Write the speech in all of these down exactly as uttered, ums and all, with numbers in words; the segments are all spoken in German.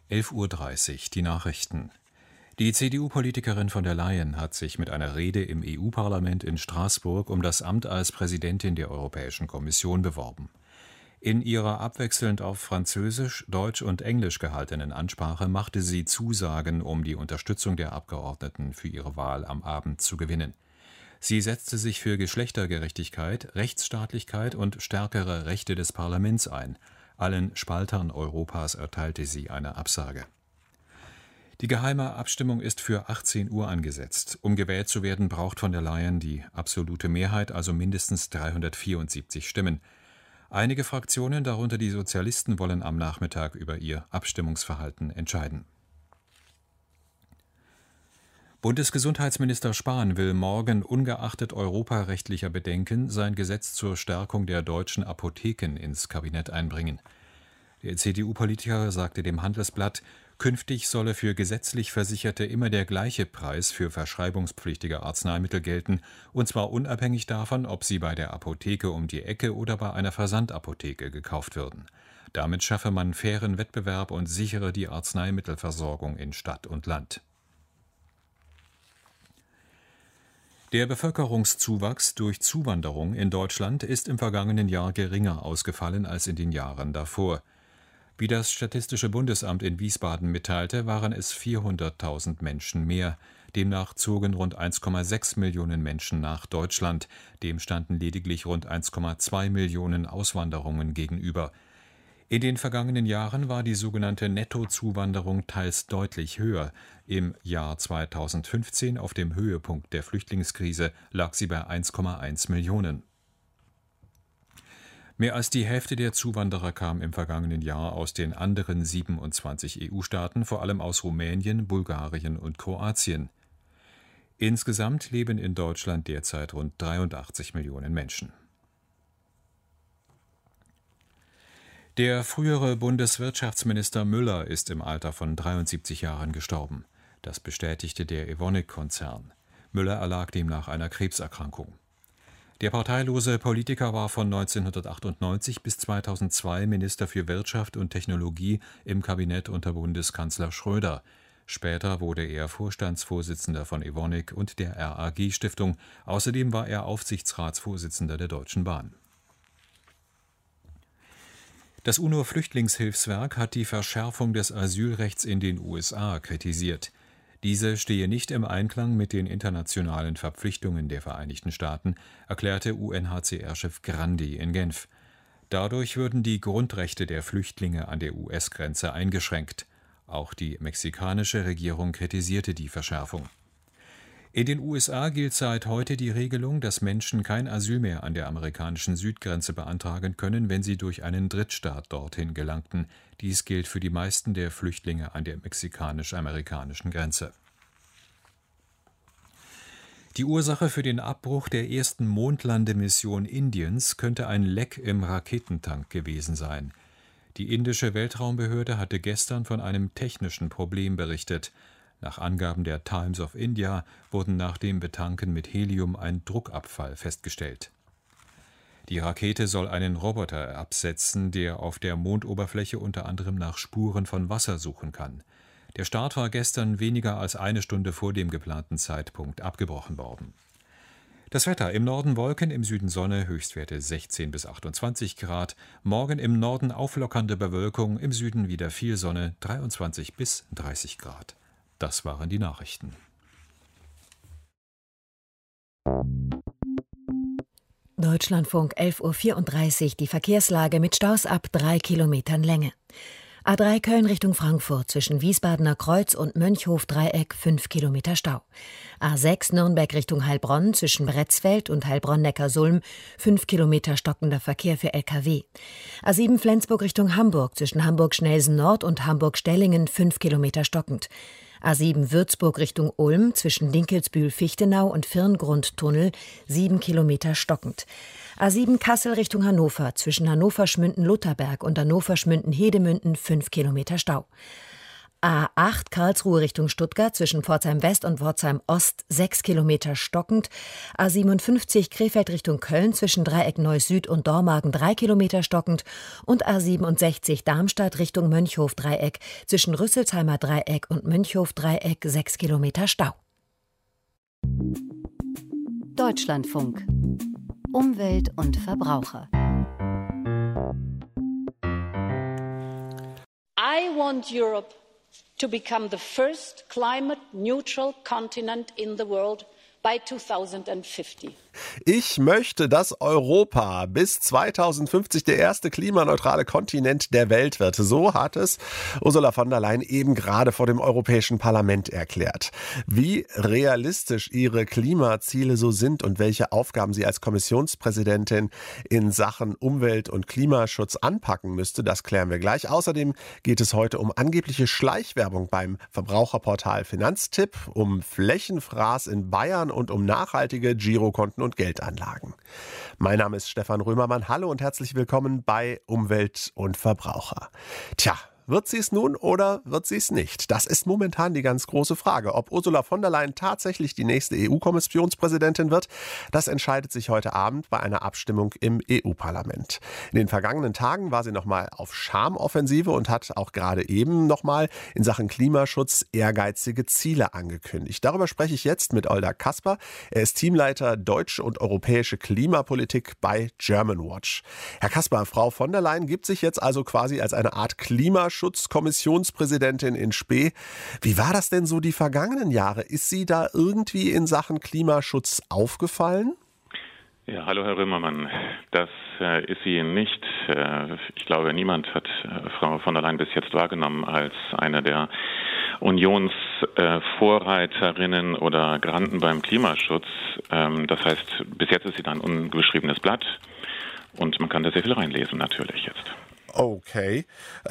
elf Uhr dreißig, die Nachrichten. Die C D U-Politikerin von der Leyen hat sich mit einer Rede im E U-Parlament in Straßburg um das Amt als Präsidentin der Europäischen Kommission beworben. In ihrer abwechselnd auf Französisch, Deutsch und Englisch gehaltenen Ansprache machte sie Zusagen, um die Unterstützung der Abgeordneten für ihre Wahl am Abend zu gewinnen. Sie setzte sich für Geschlechtergerechtigkeit, Rechtsstaatlichkeit und stärkere Rechte des Parlaments ein. Allen Spaltern Europas erteilte sie eine Absage. Die geheime Abstimmung ist für achtzehn Uhr angesetzt. Um gewählt zu werden, braucht von der Leyen die absolute Mehrheit, also mindestens dreihundertvierundsiebzig Stimmen. Einige Fraktionen, darunter die Sozialisten, wollen am Nachmittag über ihr Abstimmungsverhalten entscheiden. Bundesgesundheitsminister Spahn will morgen ungeachtet europarechtlicher Bedenken sein Gesetz zur Stärkung der deutschen Apotheken ins Kabinett einbringen. Der C D U-Politiker sagte dem Handelsblatt, künftig solle für gesetzlich Versicherte immer der gleiche Preis für verschreibungspflichtige Arzneimittel gelten, und zwar unabhängig davon, ob sie bei der Apotheke um die Ecke oder bei einer Versandapotheke gekauft würden. Damit schaffe man fairen Wettbewerb und sichere die Arzneimittelversorgung in Stadt und Land. Der Bevölkerungszuwachs durch Zuwanderung in Deutschland ist im vergangenen Jahr geringer ausgefallen als in den Jahren davor. Wie das Statistische Bundesamt in Wiesbaden mitteilte, waren es vierhunderttausend Menschen mehr. Demnach zogen rund eins Komma sechs Millionen Menschen nach Deutschland. Dem standen lediglich rund eins Komma zwei Millionen Auswanderungen gegenüber. In den vergangenen Jahren war die sogenannte Nettozuwanderung teils deutlich höher. Im Jahr zweitausendfünfzehn, auf dem Höhepunkt der Flüchtlingskrise, lag sie bei eins Komma eins Millionen. Mehr als die Hälfte der Zuwanderer kam im vergangenen Jahr aus den anderen siebenundzwanzig E U-Staaten, vor allem aus Rumänien, Bulgarien und Kroatien. Insgesamt leben in Deutschland derzeit rund dreiundachtzig Millionen Menschen. Der frühere Bundeswirtschaftsminister Müller ist im Alter von dreiundsiebzig Jahren gestorben. Das bestätigte der Evonik-Konzern. Müller erlag demnach einer Krebserkrankung. Der parteilose Politiker war von neunzehnhundertachtundneunzig bis zweitausendzwei Minister für Wirtschaft und Technologie im Kabinett unter Bundeskanzler Schröder. Später wurde er Vorstandsvorsitzender von Evonik und der R A G-Stiftung. Außerdem war er Aufsichtsratsvorsitzender der Deutschen Bahn. Das UNO-Flüchtlingshilfswerk hat die Verschärfung des Asylrechts in den U S A kritisiert. Diese stehe nicht im Einklang mit den internationalen Verpflichtungen der Vereinigten Staaten, erklärte U N H C R-Chef Grandi in Genf. Dadurch würden die Grundrechte der Flüchtlinge an der U S-Grenze eingeschränkt. Auch die mexikanische Regierung kritisierte die Verschärfung. In den U S A gilt seit heute die Regelung, dass Menschen kein Asyl mehr an der amerikanischen Südgrenze beantragen können, wenn sie durch einen Drittstaat dorthin gelangten. Dies gilt für die meisten der Flüchtlinge an der mexikanisch-amerikanischen Grenze. Die Ursache für den Abbruch der ersten Mondlandemission Indiens könnte ein Leck im Raketentank gewesen sein. Die indische Weltraumbehörde hatte gestern von einem technischen Problem berichtet. Nach Angaben der Times of India wurden nach dem Betanken mit Helium ein Druckabfall festgestellt. Die Rakete soll einen Roboter absetzen, der auf der Mondoberfläche unter anderem nach Spuren von Wasser suchen kann. Der Start war gestern weniger als eine Stunde vor dem geplanten Zeitpunkt abgebrochen worden. Das Wetter: im Norden Wolken, im Süden Sonne, Höchstwerte sechzehn bis achtundzwanzig Grad. Morgen im Norden auflockernde Bewölkung, im Süden wieder viel Sonne, dreiundzwanzig bis dreißig Grad. Das waren die Nachrichten. Deutschlandfunk, elf Uhr vierunddreißig, die Verkehrslage mit Staus ab drei Kilometern Länge. A drei Köln Richtung Frankfurt zwischen Wiesbadener Kreuz und Mönchhof-Dreieck fünf Kilometer Stau. A sechs Nürnberg Richtung Heilbronn zwischen Bretzfeld und Heilbronn-Neckarsulm fünf Kilometer stockender Verkehr für L K W. A sieben Flensburg Richtung Hamburg zwischen Hamburg-Schnelsen Nord und Hamburg-Stellingen fünf Kilometer stockend. A sieben Würzburg Richtung Ulm zwischen Dinkelsbühl-Fichtenau und Firngrundtunnel sieben Kilometer stockend. A sieben Kassel Richtung Hannover zwischen Hannover-Schmünden-Lutherberg und Hannover-Schmünden-Hedemünden fünf Kilometer Stau. A acht Karlsruhe Richtung Stuttgart zwischen Pforzheim West und Pforzheim Ost sechs Kilometer stockend. A siebenundfünfzig Krefeld Richtung Köln zwischen Dreieck Neuss Süd und Dormagen drei Kilometer stockend. Und A siebenundsechzig Darmstadt Richtung Mönchhof Dreieck zwischen Rüsselsheimer Dreieck und Mönchhof Dreieck sechs Kilometer Stau. Deutschlandfunk. Umwelt und Verbraucher. I want Europe to become the first climate-neutral continent in the world by two thousand fifty. Ich möchte, dass Europa bis zweitausendfünfzig der erste klimaneutrale Kontinent der Welt wird. So hat es Ursula von der Leyen eben gerade vor dem Europäischen Parlament erklärt. Wie realistisch ihre Klimaziele so sind und welche Aufgaben sie als Kommissionspräsidentin in Sachen Umwelt- und Klimaschutz anpacken müsste, das klären wir gleich. Außerdem geht es heute um angebliche Schleichwerbung beim Verbraucherportal Finanztipp, um Flächenfraß in Bayern und um nachhaltige Girokonten und Geldanlagen. Mein Name ist Stefan Römermann. Hallo und herzlich willkommen bei Umwelt und Verbraucher. Tja, wird sie es nun oder wird sie es nicht? Das ist momentan die ganz große Frage. Ob Ursula von der Leyen tatsächlich die nächste E U-Kommissionspräsidentin wird, das entscheidet sich heute Abend bei einer Abstimmung im E U-Parlament. In den vergangenen Tagen war sie nochmal auf Charmoffensive und hat auch gerade eben nochmal in Sachen Klimaschutz ehrgeizige Ziele angekündigt. Darüber spreche ich jetzt mit Olda Kasper. Er ist Teamleiter Deutsche und Europäische Klimapolitik bei Germanwatch. Herr Kasper, Frau von der Leyen gibt sich jetzt also quasi als eine Art Klimaschutz Klimaschutzkommissionspräsidentin in Spee. Wie war das denn so die vergangenen Jahre? Ist sie da irgendwie in Sachen Klimaschutz aufgefallen? Ja, hallo Herr Römermann. Das äh, ist sie nicht. Äh, ich glaube, niemand hat äh, Frau von der Leyen bis jetzt wahrgenommen als eine der Unionsvorreiterinnen äh, oder Garanten beim Klimaschutz. Ähm, das heißt, bis jetzt ist sie da ein unbeschriebenes Blatt und man kann da sehr viel reinlesen natürlich jetzt. Okay.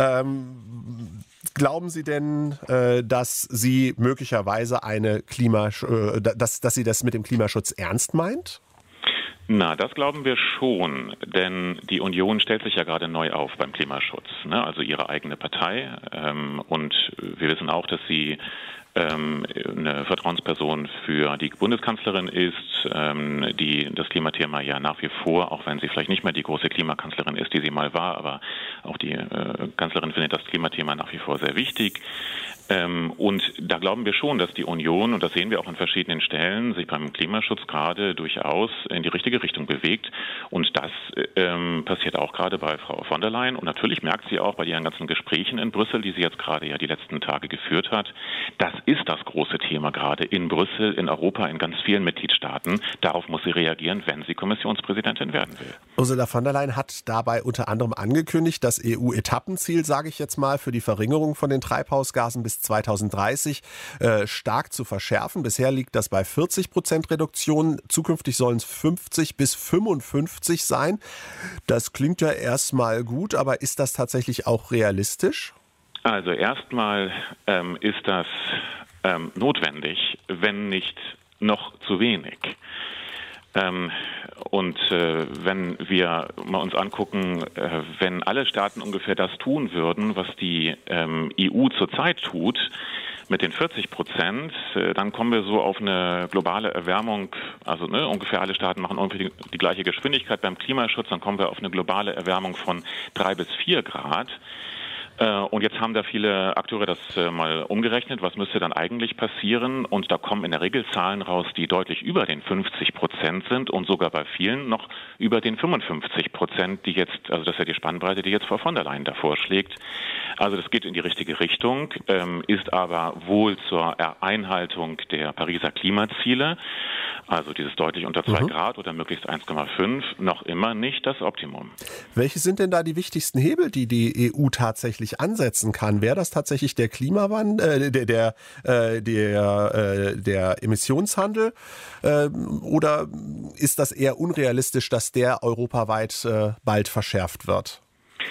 Ähm, glauben Sie denn, äh, dass sie möglicherweise eine Klimasch- äh, dass, dass sie das mit dem Klimaschutz ernst meint? Na, das glauben wir schon, denn die Union stellt sich ja gerade neu auf beim Klimaschutz, ne? Also ihre eigene Partei. Ähm, und wir wissen auch, dass sie ähm, eine Vertrauensperson für die Bundeskanzlerin ist, ähm, die das Klimathema ja nach wie vor, auch wenn sie vielleicht nicht mehr die große Klimakanzlerin ist, die sie mal war, aber auch die äh, Kanzlerin findet das Klimathema nach wie vor sehr wichtig. Ähm, und da glauben wir schon, dass die Union, und das sehen wir auch an verschiedenen Stellen, sich beim Klimaschutz gerade durchaus in die richtige Richtung bewegt. Und das ähm, passiert auch gerade bei Frau von der Leyen. Und natürlich merkt sie auch bei ihren ganzen Gesprächen in Brüssel, die sie jetzt gerade ja die letzten Tage geführt hat, das ist das große Thema gerade in Brüssel, in Europa, in ganz vielen Mitgliedstaaten. Darauf muss sie reagieren, wenn sie Kommissionspräsidentin werden will. Ursula von der Leyen hat dabei unter anderem angekündigt, das E U-Etappenziel, sage ich jetzt mal, für die Verringerung von den Treibhausgasen bis zweitausenddreißig äh, stark zu verschärfen. Bisher liegt das bei vierzig Prozent Reduktion. Zukünftig sollen es fünfzig bis fünfundfünfzig sein. Das klingt ja erstmal gut, aber ist das tatsächlich auch realistisch? Also erstmal ähm, ist das ähm, notwendig, wenn nicht noch zu wenig. Ähm, und äh, wenn wir mal uns angucken, äh, wenn alle Staaten ungefähr das tun würden, was die ähm, E U zurzeit tut, mit den vierzig Prozent, äh, dann kommen wir so auf eine globale Erwärmung, also ne, ungefähr alle Staaten machen irgendwie die, die gleiche Geschwindigkeit beim Klimaschutz, dann kommen wir auf eine globale Erwärmung von drei bis vier Grad. Und jetzt haben da viele Akteure das mal umgerechnet, was müsste dann eigentlich passieren? Und da kommen in der Regel Zahlen raus, die deutlich über den fünfzig Prozent sind und sogar bei vielen noch über den fünfundfünfzig Prozent, die jetzt, also das ist ja die Spannbreite, die jetzt Frau von der Leyen da vorschlägt. Also das geht in die richtige Richtung, ist aber wohl zur Einhaltung der Pariser Klimaziele, also dieses deutlich unter zwei mhm. Grad oder möglichst eins Komma fünf, noch immer nicht das Optimum. Welche sind denn da die wichtigsten Hebel, die die E U tatsächlich ansetzen kann? Wäre das tatsächlich der Klimawandel, äh, der, der, äh, der, äh, der Emissionshandel äh, oder ist das eher unrealistisch, dass der europaweit äh, bald verschärft wird?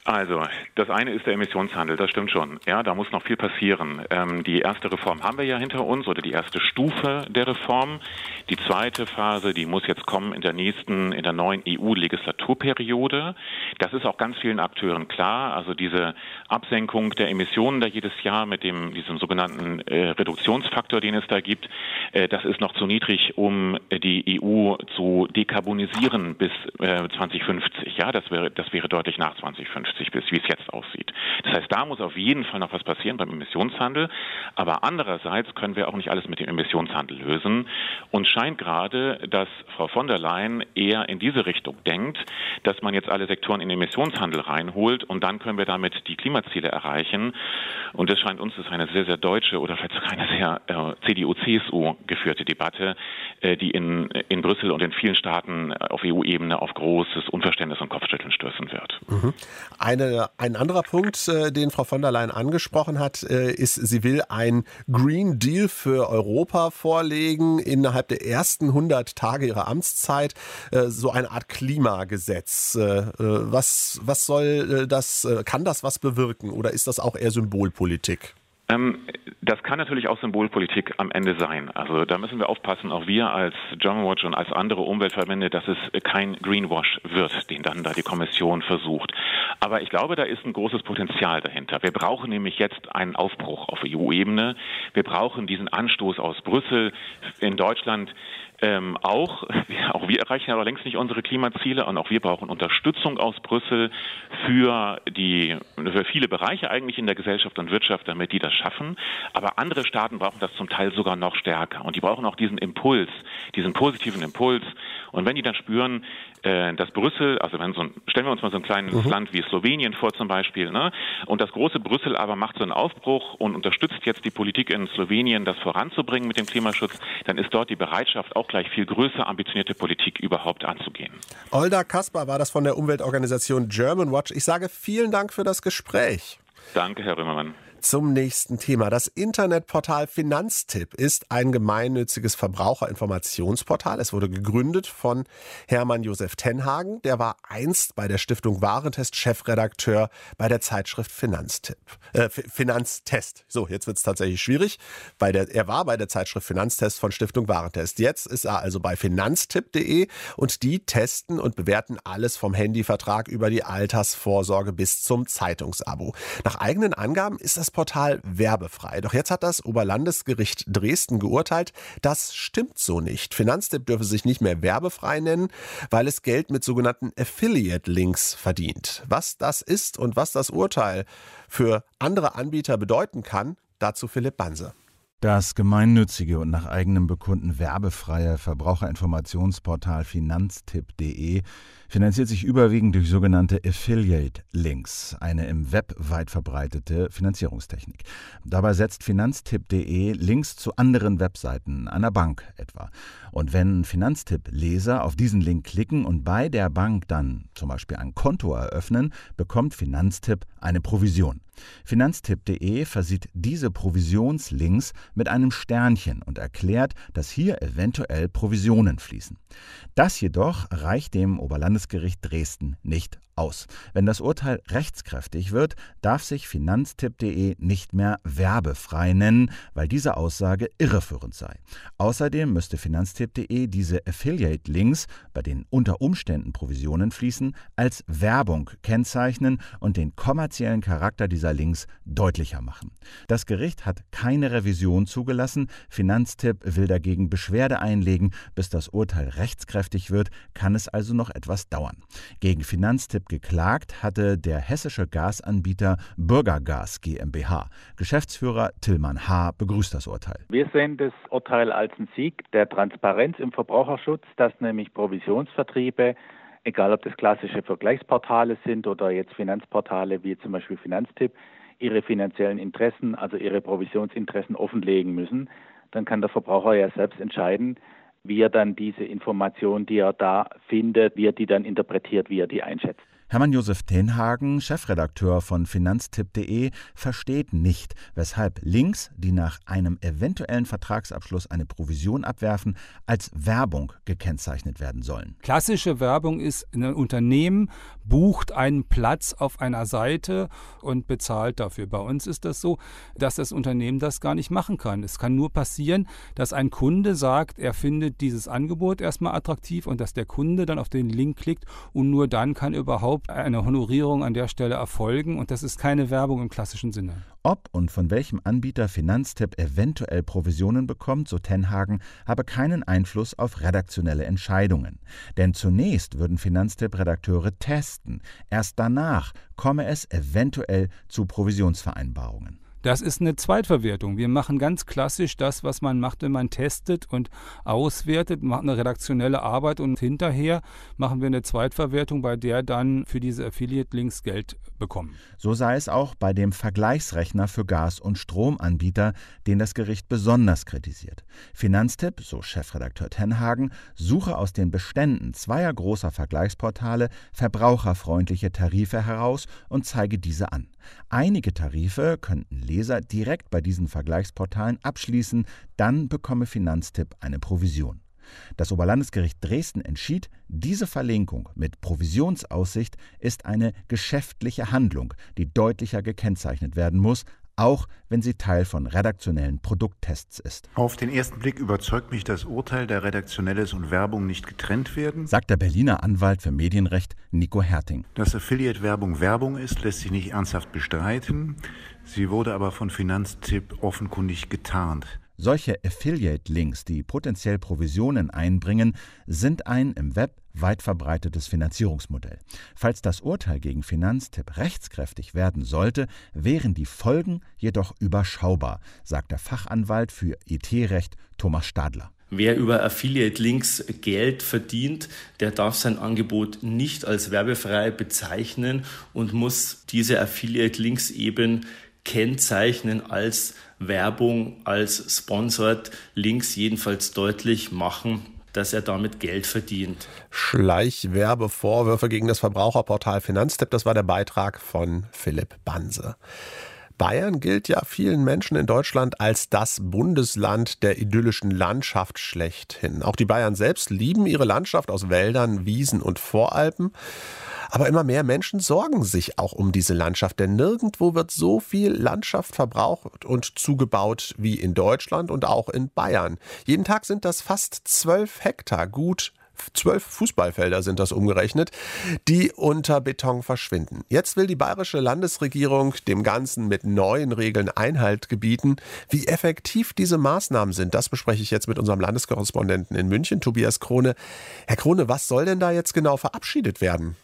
Also, das eine ist der Emissionshandel, das stimmt schon. Ja, da muss noch viel passieren. Ähm, die erste Reform haben wir ja hinter uns, oder die erste Stufe der Reform. Die zweite Phase, die muss jetzt kommen in der nächsten, in der neuen E U-Legislaturperiode. Das ist auch ganz vielen Akteuren klar. Also diese Absenkung der Emissionen da jedes Jahr mit dem, diesem sogenannten äh, Reduktionsfaktor, den es da gibt, äh, das ist noch zu niedrig, um die E U zu dekarbonisieren bis äh, zwanzig fünfzig. Ja, das wäre, das wäre deutlich nach zwanzig fünfzig. Bis, wie es jetzt aussieht. Das heißt, da muss auf jeden Fall noch was passieren beim Emissionshandel. Aber andererseits können wir auch nicht alles mit dem Emissionshandel lösen. Und scheint gerade, dass Frau von der Leyen eher in diese Richtung denkt, dass man jetzt alle Sektoren in den Emissionshandel reinholt und dann können wir damit die Klimaziele erreichen. Und das scheint uns, das ist eine sehr, sehr deutsche oder vielleicht sogar eine sehr äh, C D U C S U geführte Debatte, äh, die in, in Brüssel und in vielen Staaten auf E U-Ebene auf großes Unverständnis und Kopfschütteln stößen wird. Mhm. Eine, ein anderer Punkt, äh, den Frau von der Leyen angesprochen hat, äh, ist, sie will ein Green Deal für Europa vorlegen innerhalb der ersten hundert Tage ihrer Amtszeit, äh, so eine Art Klimagesetz. Äh, was, was soll das, äh, kann das was bewirken oder ist das auch eher Symbolpolitik? Ähm, das kann natürlich auch Symbolpolitik am Ende sein. Also da müssen wir aufpassen, auch wir als Germanwatch und als andere Umweltverbände, dass es kein Greenwash wird, den dann da die Kommission versucht. Aber ich glaube, da ist ein großes Potenzial dahinter. Wir brauchen nämlich jetzt einen Aufbruch auf E U-Ebene. Wir brauchen diesen Anstoß aus Brüssel. In Deutschland Ähm, auch, auch wir erreichen aber längst nicht unsere Klimaziele und auch wir brauchen Unterstützung aus Brüssel für die, für viele Bereiche eigentlich in der Gesellschaft und Wirtschaft, damit die das schaffen. Aber andere Staaten brauchen das zum Teil sogar noch stärker und die brauchen auch diesen Impuls, diesen positiven Impuls. Und wenn die dann spüren, äh, dass Brüssel, also wenn so ein, stellen wir uns mal so ein kleines mhm. Land wie Slowenien vor zum Beispiel, ne, und das große Brüssel aber macht so einen Aufbruch und unterstützt jetzt die Politik in Slowenien, das voranzubringen mit dem Klimaschutz, dann ist dort die Bereitschaft auch gleich viel größer, ambitionierte Politik überhaupt anzugehen. Olda Kaspar war das von der Umweltorganisation Germanwatch. Ich sage vielen Dank für das Gespräch. Danke, Herr Römermann. Zum nächsten Thema. Das Internetportal Finanztipp ist ein gemeinnütziges Verbraucherinformationsportal. Es wurde gegründet von Hermann Josef Tenhagen. Der war einst bei der Stiftung Warentest Chefredakteur bei der Zeitschrift Finanztipp. Äh, Finanztest. So, jetzt wird es tatsächlich schwierig. Bei der, er war bei der Zeitschrift Finanztest von Stiftung Warentest. Jetzt ist er also bei finanztipp punkt de und die testen und bewerten alles vom Handyvertrag über die Altersvorsorge bis zum Zeitungsabo. Nach eigenen Angaben ist das Portal werbefrei. Doch jetzt hat das Oberlandesgericht Dresden geurteilt, das stimmt so nicht. Finanztipp dürfe sich nicht mehr werbefrei nennen, weil es Geld mit sogenannten Affiliate-Links verdient. Was das ist und was das Urteil für andere Anbieter bedeuten kann, dazu Philipp Banse. Das gemeinnützige und nach eigenem Bekunden werbefreie Verbraucherinformationsportal finanztipp punkt de finanziert sich überwiegend durch sogenannte Affiliate-Links, eine im Web weit verbreitete Finanzierungstechnik. Dabei setzt finanztipp punkt de Links zu anderen Webseiten, einer Bank etwa. Und wenn Finanztipp-Leser auf diesen Link klicken und bei der Bank dann zum Beispiel ein Konto eröffnen, bekommt Finanztipp eine Provision. finanztipp punkt de versieht diese Provisionslinks mit einem Sternchen und erklärt, dass hier eventuell Provisionen fließen. Das jedoch reicht dem Oberlandesgericht Dresden nicht aus. Wenn das Urteil rechtskräftig wird, darf sich finanztipp punkt de nicht mehr werbefrei nennen, weil diese Aussage irreführend sei. Außerdem müsste finanztipp punkt de diese Affiliate-Links, bei denen unter Umständen Provisionen fließen, als Werbung kennzeichnen und den kommerziellen Charakter dieser Links deutlicher machen. Das Gericht hat keine Revision zugelassen. Finanztipp will dagegen Beschwerde einlegen. Bis das Urteil rechtskräftig wird, kann es also noch etwas dauern. Gegen Finanztipp geklagt hatte der hessische Gasanbieter Bürgergas GmbH. Geschäftsführer Tillmann H. begrüßt das Urteil. Wir sehen das Urteil als einen Sieg der Transparenz im Verbraucherschutz, dass nämlich Provisionsvertriebe, egal ob das klassische Vergleichsportale sind oder jetzt Finanzportale wie zum Beispiel Finanztipp, ihre finanziellen Interessen, also ihre Provisionsinteressen offenlegen müssen. Dann kann der Verbraucher ja selbst entscheiden, wie er dann diese Information, die er da findet, wie er die dann interpretiert, wie er die einschätzt. Hermann-Josef Tenhagen, Chefredakteur von finanztipp punkt de, versteht nicht, weshalb Links, die nach einem eventuellen Vertragsabschluss eine Provision abwerfen, als Werbung gekennzeichnet werden sollen. Klassische Werbung ist, ein Unternehmen bucht einen Platz auf einer Seite und bezahlt dafür. Bei uns ist das so, dass das Unternehmen das gar nicht machen kann. Es kann nur passieren, dass ein Kunde sagt, er findet dieses Angebot erstmal attraktiv und dass der Kunde dann auf den Link klickt und nur dann kann überhaupt eine Honorierung an der Stelle erfolgen und das ist keine Werbung im klassischen Sinne. Ob und von welchem Anbieter Finanztipp eventuell Provisionen bekommt, so Tenhagen, habe keinen Einfluss auf redaktionelle Entscheidungen. Denn zunächst würden Finanztipp-Redakteure testen. Erst danach komme es eventuell zu Provisionsvereinbarungen. Das ist eine Zweitverwertung. Wir machen ganz klassisch das, was man macht, wenn man testet und auswertet, macht eine redaktionelle Arbeit und hinterher machen wir eine Zweitverwertung, bei der dann für diese Affiliate-Links Geld bekommen. So sei es auch bei dem Vergleichsrechner für Gas- und Stromanbieter, den das Gericht besonders kritisiert. Finanztipp, so Chefredakteur Tenhagen, suche aus den Beständen zweier großer Vergleichsportale verbraucherfreundliche Tarife heraus und zeige diese an. Einige Tarife könnten Leser direkt bei diesen Vergleichsportalen abschließen, dann bekomme Finanztipp eine Provision. Das Oberlandesgericht Dresden entschied, diese Verlinkung mit Provisionsaussicht ist eine geschäftliche Handlung, die deutlicher gekennzeichnet werden muss, auch wenn sie Teil von redaktionellen Produkttests ist. Auf den ersten Blick überzeugt mich das Urteil, da Redaktionelles und Werbung nicht getrennt werden, sagt der Berliner Anwalt für Medienrecht Nico Herting. Dass Affiliate-Werbung Werbung ist, lässt sich nicht ernsthaft bestreiten. Sie wurde aber von Finanztipp offenkundig getarnt. Solche Affiliate-Links, die potenziell Provisionen einbringen, sind ein im Web weit verbreitetes Finanzierungsmodell. Falls das Urteil gegen Finanztipp rechtskräftig werden sollte, wären die Folgen jedoch überschaubar, sagt der Fachanwalt für I T-Recht Thomas Stadler. Wer über Affiliate-Links Geld verdient, der darf sein Angebot nicht als werbefrei bezeichnen und muss diese Affiliate-Links eben kennzeichnen als Werbung, als Sponsored Links, jedenfalls deutlich machen, dass er damit Geld verdient. Schleichwerbevorwürfe gegen das Verbraucherportal Finanztipp, das war der Beitrag von Philipp Banse. Bayern gilt ja vielen Menschen in Deutschland als das Bundesland der idyllischen Landschaft schlechthin. Auch die Bayern selbst lieben ihre Landschaft aus Wäldern, Wiesen und Voralpen. Aber immer mehr Menschen sorgen sich auch um diese Landschaft, denn nirgendwo wird so viel Landschaft verbraucht und zugebaut wie in Deutschland und auch in Bayern. Jeden Tag sind das fast zwölf Hektar, gut zwölf Fußballfelder sind das umgerechnet, die unter Beton verschwinden. Jetzt will die bayerische Landesregierung dem Ganzen mit neuen Regeln Einhalt gebieten. Wie effektiv diese Maßnahmen sind, das bespreche ich jetzt mit unserem Landeskorrespondenten in München, Tobias Krone. Herr Krone, was soll denn da jetzt genau verabschiedet werden?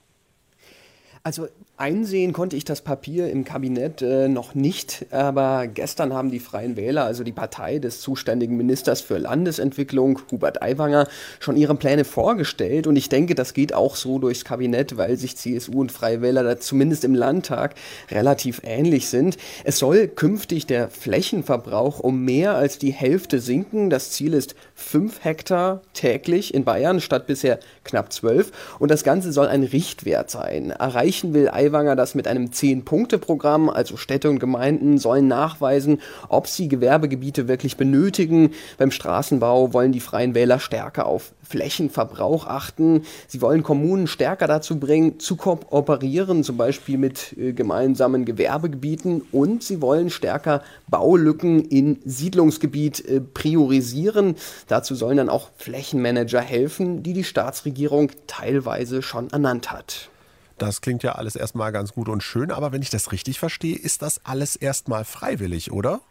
Also einsehen konnte ich das Papier im Kabinett äh, noch nicht, aber gestern haben die Freien Wähler, also die Partei des zuständigen Ministers für Landesentwicklung, Hubert Aiwanger, schon ihre Pläne vorgestellt und ich denke, das geht auch so durchs Kabinett, weil sich C S U und Freie Wähler da zumindest im Landtag relativ ähnlich sind. Es soll künftig der Flächenverbrauch um mehr als die Hälfte sinken. Das Ziel ist fünf Hektar täglich in Bayern statt bisher knapp zwölf und das Ganze soll ein Richtwert sein. Erreichen will Aiwanger das mit einem zehn-Punkte-Programm, also Städte und Gemeinden sollen nachweisen, ob sie Gewerbegebiete wirklich benötigen. Beim Straßenbau wollen die Freien Wähler stärker auf Flächenverbrauch achten. Sie wollen Kommunen stärker dazu bringen, zu kooperieren, zum Beispiel mit äh, gemeinsamen Gewerbegebieten und sie wollen stärker Baulücken in Siedlungsgebiet äh, priorisieren. Dazu sollen dann auch Flächenmanager helfen, die die Staatsregierung teilweise schon ernannt hat. Das klingt ja alles erstmal ganz gut und schön, aber wenn ich das richtig verstehe, ist das alles erstmal freiwillig, oder?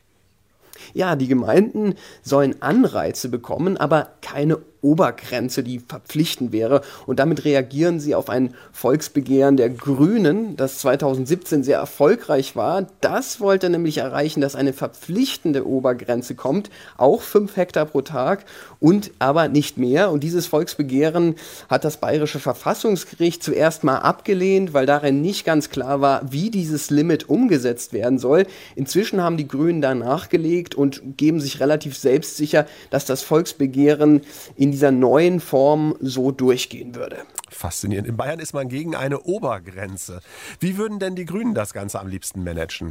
Ja, die Gemeinden sollen Anreize bekommen, aber keine Obergrenze, die verpflichtend wäre. Und damit reagieren sie auf ein Volksbegehren der Grünen, das zweitausendsiebzehn sehr erfolgreich war. Das wollte nämlich erreichen, dass eine verpflichtende Obergrenze kommt, auch fünf Hektar pro Tag und aber nicht mehr. Und dieses Volksbegehren hat das Bayerische Verfassungsgericht zuerst mal abgelehnt, weil darin nicht ganz klar war, wie dieses Limit umgesetzt werden soll. Inzwischen haben die Grünen da nachgelegt und geben sich relativ selbstsicher, dass das Volksbegehren in dieser neuen Form so durchgehen würde. Faszinierend. In Bayern ist man gegen eine Obergrenze. Wie würden denn die Grünen das Ganze am liebsten managen?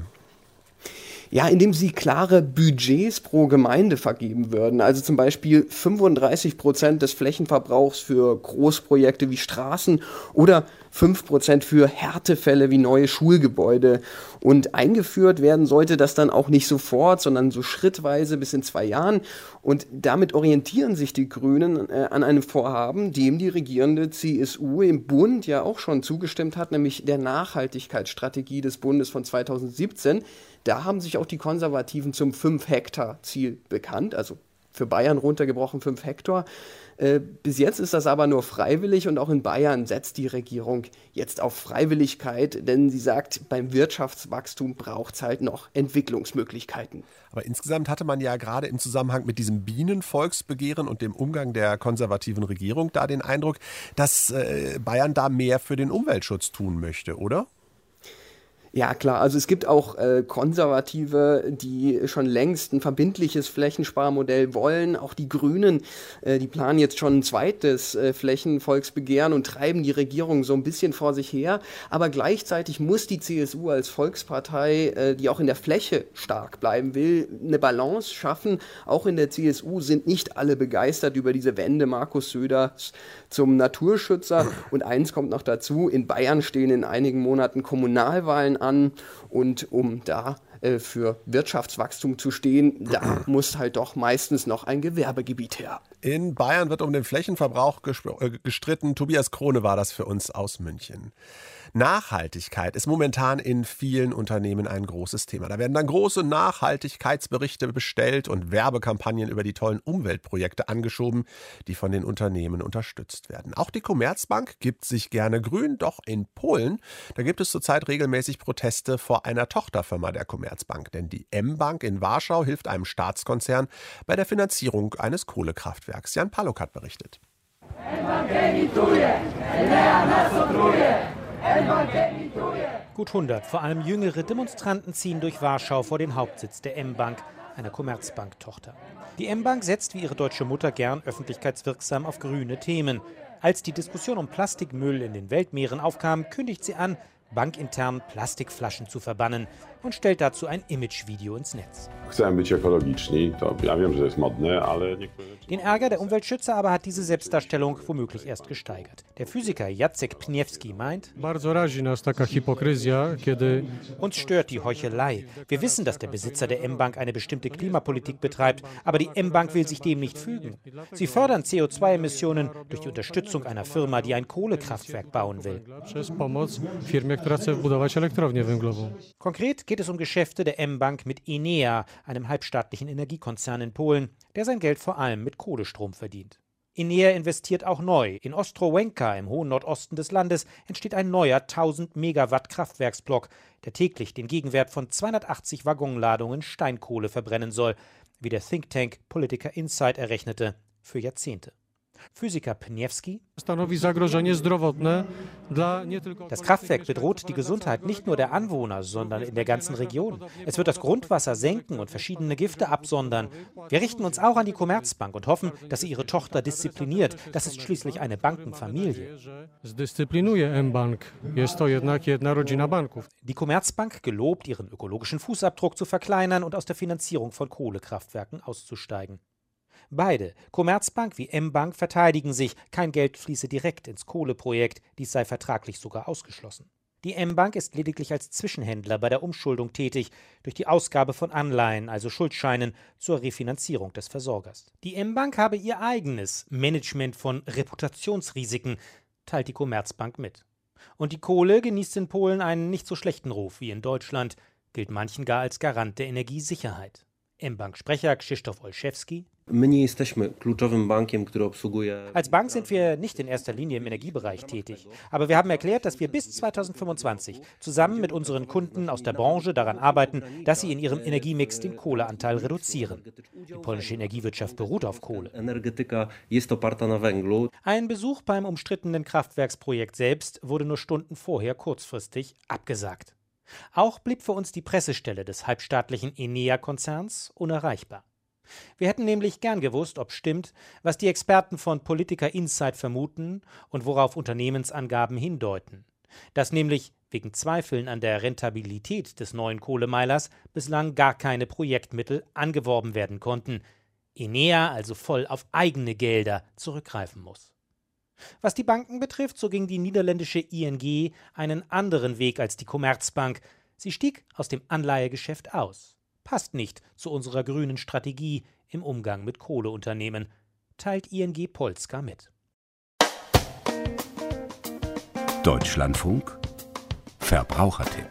Ja, indem sie klare Budgets pro Gemeinde vergeben würden. Also zum Beispiel fünfunddreißig Prozent des Flächenverbrauchs für Großprojekte wie Straßen oder fünf Prozent für Härtefälle wie neue Schulgebäude. Und eingeführt werden sollte das dann auch nicht sofort, sondern so schrittweise bis in zwei Jahren. Und damit orientieren sich die Grünen äh, an einem Vorhaben, dem die regierende C S U im Bund ja auch schon zugestimmt hat, nämlich der Nachhaltigkeitsstrategie des Bundes von zweitausendsiebzehn. Da haben sich auch die Konservativen zum fünf Hektar Ziel bekannt, also für Bayern runtergebrochen fünf Hektar. Äh, bis jetzt ist das aber nur freiwillig und auch in Bayern setzt die Regierung jetzt auf Freiwilligkeit, denn sie sagt, beim Wirtschaftswachstum braucht es halt noch Entwicklungsmöglichkeiten. Aber insgesamt hatte man ja gerade im Zusammenhang mit diesem Bienenvolksbegehren und dem Umgang der konservativen Regierung da den Eindruck, dass äh, Bayern da mehr für den Umweltschutz tun möchte, oder? Ja, klar. Also es gibt auch äh, Konservative, die schon längst ein verbindliches Flächensparmodell wollen. Auch die Grünen, äh, die planen jetzt schon ein zweites äh, Flächenvolksbegehren und treiben die Regierung so ein bisschen vor sich her. Aber gleichzeitig muss die C S U als Volkspartei, äh, die auch in der Fläche stark bleiben will, eine Balance schaffen. Auch in der C S U sind nicht alle begeistert über diese Wende Markus Söders zum Naturschützer. Und eins kommt noch dazu, in Bayern stehen in einigen Monaten Kommunalwahlen an. Und um da äh, für Wirtschaftswachstum zu stehen, da muss halt doch meistens noch ein Gewerbegebiet her. In Bayern wird um den Flächenverbrauch gestritten. Tobias Krone war das für uns aus München. Nachhaltigkeit ist momentan in vielen Unternehmen ein großes Thema. Da werden dann große Nachhaltigkeitsberichte bestellt und Werbekampagnen über die tollen Umweltprojekte angeschoben, die von den Unternehmen unterstützt werden. Auch die Commerzbank gibt sich gerne grün, doch in Polen, da gibt es zurzeit regelmäßig Proteste vor einer Tochterfirma der Commerzbank. Denn die M-Bank in Warschau hilft einem Staatskonzern bei der Finanzierung eines Kohlekraftwerks. Jan Palok hat berichtet. Gut hundert, vor allem jüngere Demonstranten ziehen durch Warschau vor den Hauptsitz der M-Bank, einer Commerzbank-Tochter. Die M-Bank setzt wie ihre deutsche Mutter gern öffentlichkeitswirksam auf grüne Themen. Als die Diskussion um Plastikmüll in den Weltmeeren aufkam, kündigt sie an, bankintern Plastikflaschen zu verbannen und stellt dazu ein Imagevideo ins Netz. Den Ärger der Umweltschützer aber hat diese Selbstdarstellung womöglich erst gesteigert. Der Physiker Jacek Pniewski meint, uns stört die Heuchelei. Wir wissen, dass der Besitzer der M-Bank eine bestimmte Klimapolitik betreibt, aber die M-Bank will sich dem nicht fügen. Sie fördern C O zwei Emissionen durch die Unterstützung einer Firma, die ein Kohlekraftwerk bauen will. Konkret geht es um Geschäfte der M-Bank mit Enea, einem halbstaatlichen Energiekonzern in Polen, der sein Geld vor allem mit Kohlestrom verdient. Enea investiert auch neu. In Ostrołęka im hohen Nordosten des Landes entsteht ein neuer tausend Megawatt Kraftwerksblock, der täglich den Gegenwert von zweihundertachtzig Waggonladungen Steinkohle verbrennen soll, wie der Think Tank Political Insight errechnete, für Jahrzehnte. Physiker Pniewski: Das Kraftwerk bedroht die Gesundheit nicht nur der Anwohner, sondern in der ganzen Region. Es wird das Grundwasser senken und verschiedene Gifte absondern. Wir richten uns auch an die Commerzbank und hoffen, dass sie ihre Tochter diszipliniert. Das ist schließlich eine Bankenfamilie. Die Commerzbank gelobt, ihren ökologischen Fußabdruck zu verkleinern und aus der Finanzierung von Kohlekraftwerken auszusteigen. Beide, Commerzbank wie M-Bank, verteidigen sich, kein Geld fließe direkt ins Kohleprojekt, dies sei vertraglich sogar ausgeschlossen. Die M-Bank ist lediglich als Zwischenhändler bei der Umschuldung tätig, durch die Ausgabe von Anleihen, also Schuldscheinen, zur Refinanzierung des Versorgers. Die M-Bank habe ihr eigenes Management von Reputationsrisiken, teilt die Commerzbank mit. Und die Kohle genießt in Polen einen nicht so schlechten Ruf wie in Deutschland, gilt manchen gar als Garant der Energiesicherheit. M-Bank-Sprecher Krzysztof Olszewski: Als Bank sind wir nicht in erster Linie im Energiebereich tätig. Aber wir haben erklärt, dass wir bis zweitausendfünfundzwanzig zusammen mit unseren Kunden aus der Branche daran arbeiten, dass sie in ihrem Energiemix den Kohleanteil reduzieren. Die polnische Energiewirtschaft beruht auf Kohle. Ein Besuch beim umstrittenen Kraftwerksprojekt selbst wurde nur Stunden vorher kurzfristig abgesagt. Auch blieb für uns die Pressestelle des halbstaatlichen Enea-Konzerns unerreichbar. Wir hätten nämlich gern gewusst, ob stimmt, was die Experten von Politiker Insight vermuten und worauf Unternehmensangaben hindeuten. Dass nämlich wegen Zweifeln an der Rentabilität des neuen Kohlemeilers bislang gar keine Projektmittel angeworben werden konnten, Enea also voll auf eigene Gelder zurückgreifen muss. Was die Banken betrifft, so ging die niederländische I N G einen anderen Weg als die Commerzbank. Sie stieg aus dem Anleihegeschäft aus. Passt nicht zu unserer grünen Strategie im Umgang mit Kohleunternehmen, teilt I N G Polska mit. Deutschlandfunk Verbrauchertipp.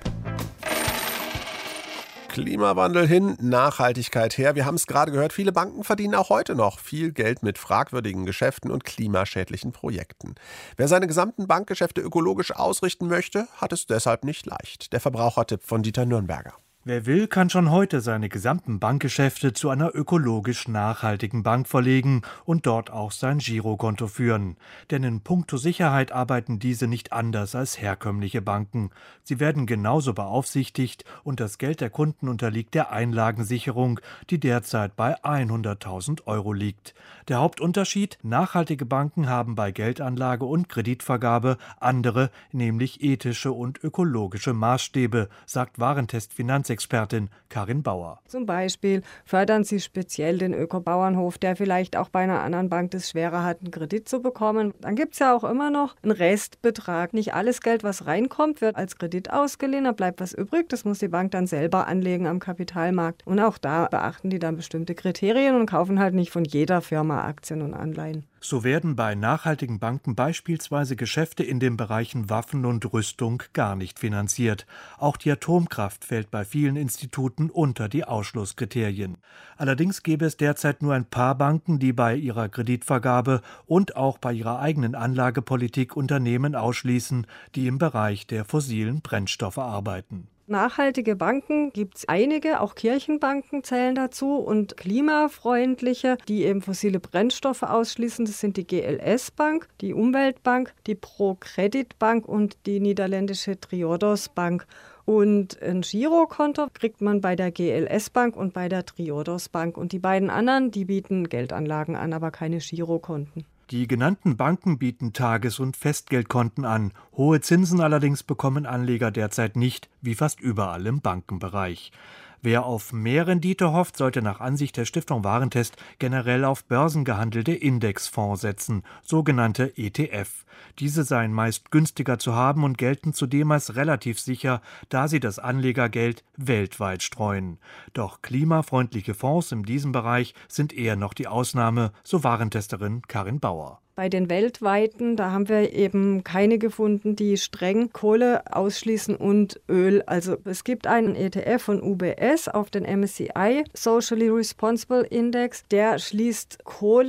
Klimawandel hin, Nachhaltigkeit her. Wir haben es gerade gehört, viele Banken verdienen auch heute noch viel Geld mit fragwürdigen Geschäften und klimaschädlichen Projekten. Wer seine gesamten Bankgeschäfte ökologisch ausrichten möchte, hat es deshalb nicht leicht. Der Verbrauchertipp von Dieter Nürnberger. Wer will, kann schon heute seine gesamten Bankgeschäfte zu einer ökologisch nachhaltigen Bank verlegen und dort auch sein Girokonto führen. Denn in puncto Sicherheit arbeiten diese nicht anders als herkömmliche Banken. Sie werden genauso beaufsichtigt und das Geld der Kunden unterliegt der Einlagensicherung, die derzeit bei hunderttausend Euro liegt. Der Hauptunterschied: Nachhaltige Banken haben bei Geldanlage und Kreditvergabe andere, nämlich ethische und ökologische Maßstäbe, sagt Warentest-Finanzexpertin Expertin Karin Bauer. Zum Beispiel fördern sie speziell den Öko-Bauernhof, der vielleicht auch bei einer anderen Bank das schwerer hat, einen Kredit zu bekommen. Dann gibt es ja auch immer noch einen Restbetrag. Nicht alles Geld, was reinkommt, wird als Kredit ausgeliehen, da bleibt was übrig. Das muss die Bank dann selber anlegen am Kapitalmarkt. Und auch da beachten die dann bestimmte Kriterien und kaufen halt nicht von jeder Firma Aktien und Anleihen. So werden bei nachhaltigen Banken beispielsweise Geschäfte in den Bereichen Waffen und Rüstung gar nicht finanziert. Auch die Atomkraft fällt bei vielen Instituten unter die Ausschlusskriterien. Allerdings gäbe es derzeit nur ein paar Banken, die bei ihrer Kreditvergabe und auch bei ihrer eigenen Anlagepolitik Unternehmen ausschließen, die im Bereich der fossilen Brennstoffe arbeiten. Nachhaltige Banken gibt es einige, auch Kirchenbanken zählen dazu und klimafreundliche, die eben fossile Brennstoffe ausschließen. Das sind die G L S Bank, die Umweltbank, die ProCredit Bank und die niederländische Triodos Bank. Und ein Girokonto kriegt man bei der G L S Bank und bei der Triodos Bank. Und die beiden anderen, die bieten Geldanlagen an, aber keine Girokonten. Die genannten Banken bieten Tages- und Festgeldkonten an. Hohe Zinsen allerdings bekommen Anleger derzeit nicht, wie fast überall im Bankenbereich. Wer auf mehr Rendite hofft, sollte nach Ansicht der Stiftung Warentest generell auf börsengehandelte Indexfonds setzen, sogenannte E T F. Diese seien meist günstiger zu haben und gelten zudem als relativ sicher, da sie das Anlegergeld weltweit streuen. Doch klimafreundliche Fonds in diesem Bereich sind eher noch die Ausnahme, so Warentesterin Karin Bauer. Bei den weltweiten, da haben wir eben keine gefunden, die streng Kohle ausschließen und Öl. Also es gibt einen E T F von U B S auf den M S C I Socially Responsible Index. Der schließt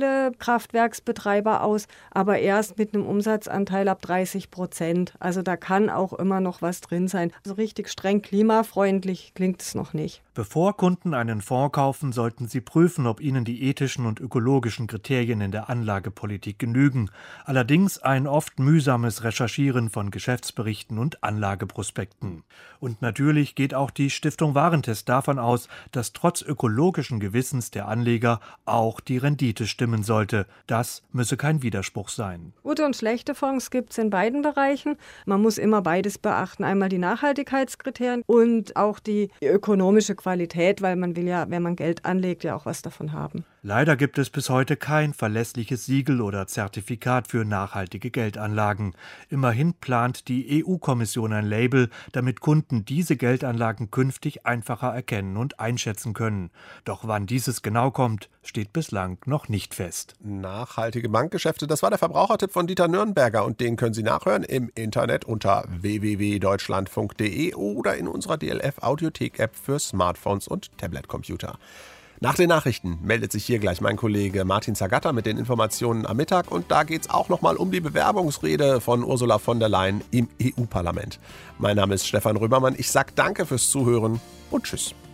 Kohlekraftwerksbetreiber aus, aber erst mit einem Umsatzanteil ab dreißig Prozent. Also da kann auch immer noch was drin sein. Also richtig streng klimafreundlich klingt es noch nicht. Bevor Kunden einen Fonds kaufen, sollten sie prüfen, ob ihnen die ethischen und ökologischen Kriterien in der Anlagepolitik genügen. Allerdings ein oft mühsames Recherchieren von Geschäftsberichten und Anlageprospekten. Und natürlich geht auch die Stiftung Warentest davon aus, dass trotz ökologischen Gewissens der Anleger auch die Rendite stimmen sollte. Das müsse kein Widerspruch sein. Gute und schlechte Fonds gibt es in beiden Bereichen. Man muss immer beides beachten. Einmal die Nachhaltigkeitskriterien und auch die ökonomische Qualität, weil man will ja, wenn man Geld anlegt, ja auch was davon haben. Leider gibt es bis heute kein verlässliches Siegel oder Zertifikat für nachhaltige Geldanlagen. Immerhin plant die E U-Kommission ein Label, damit Kunden diese Geldanlagen künftig einfacher erkennen und einschätzen können. Doch wann dieses genau kommt, steht bislang noch nicht fest. Nachhaltige Bankgeschäfte, das war der Verbrauchertipp von Dieter Nürnberger und den können Sie nachhören im Internet unter w w w punkt deutschlandfunk punkt de oder in unserer D L F-Audiothek-App für Smartphones und Tablet-Computer. Nach den Nachrichten meldet sich hier gleich mein Kollege Martin Zagatta mit den Informationen am Mittag und da geht es auch nochmal um die Bewerbungsrede von Ursula von der Leyen im E U-Parlament. Mein Name ist Stefan Römermann, ich sage danke fürs Zuhören und tschüss.